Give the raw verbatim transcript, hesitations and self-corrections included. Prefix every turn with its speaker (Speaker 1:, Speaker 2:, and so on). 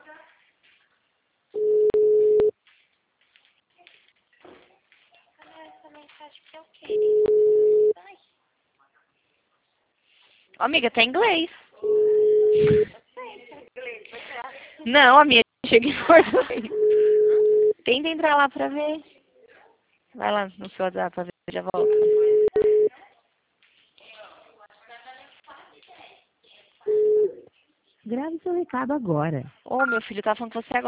Speaker 1: Essa mensagem que eu queria. Ai.
Speaker 2: Ô, amiga, tá em inglês. Não, a minha chega em português. Tenta entrar lá pra ver. Vai lá no seu WhatsApp pra ver se já volta.
Speaker 3: Grave seu recado agora.
Speaker 2: Ô, meu filho tá falando com você agora.